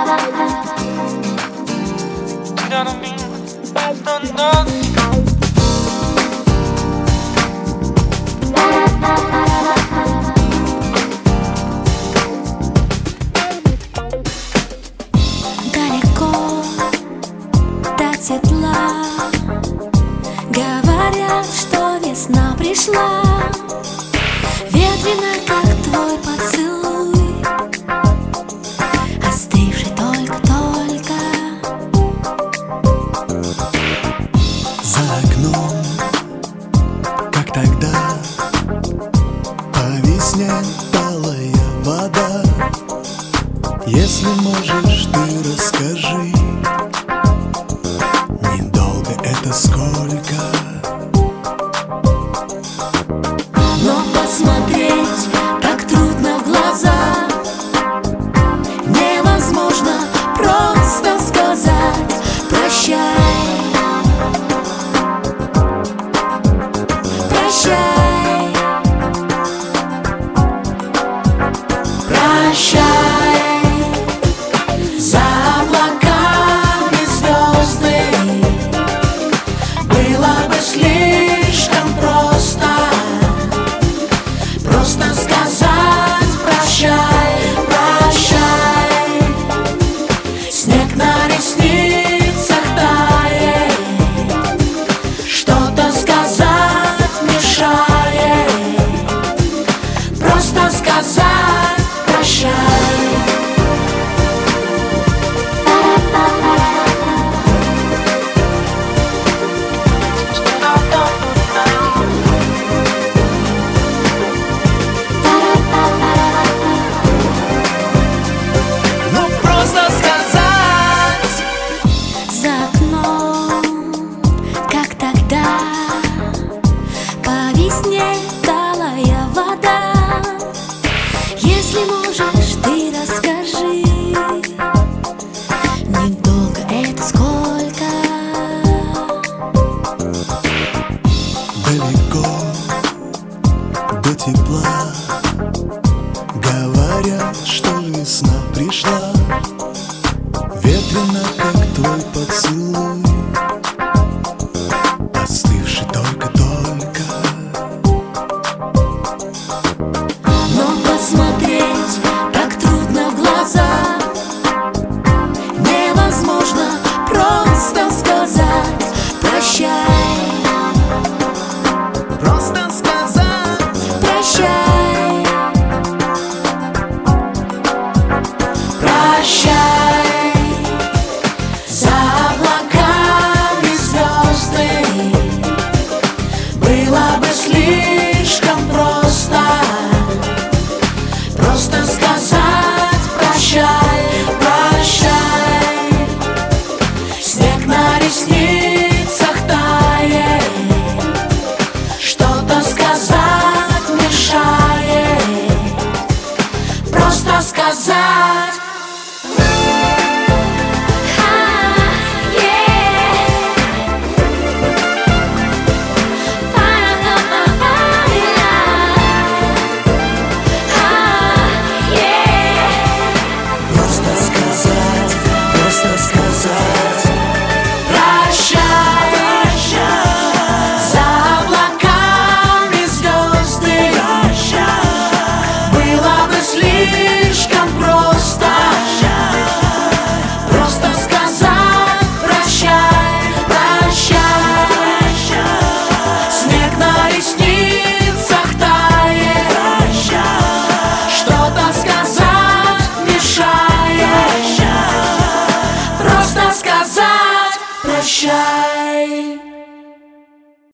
Далеко до тепла, говорят, что весна пришла. Ветрено, как твой поцелуй, остывший только-только. За окном, как тогда, по весне талая вода. Если можешь, ты расскажи, недолго это сколько? Но посмотреть так трудно в глаза, невозможно просто сказать прощай. Прощай. Прощай. За облаками звезды было бы слишком просто сказать прощай. Прощай. Снег на ресницах тает, что-то сказать мешает. Просто сказать прощай. Если можешь, ты расскажи, недолго это сколько? Далеко до тепла, говорят, что весна пришла. Ветрено, как твой поцелуй,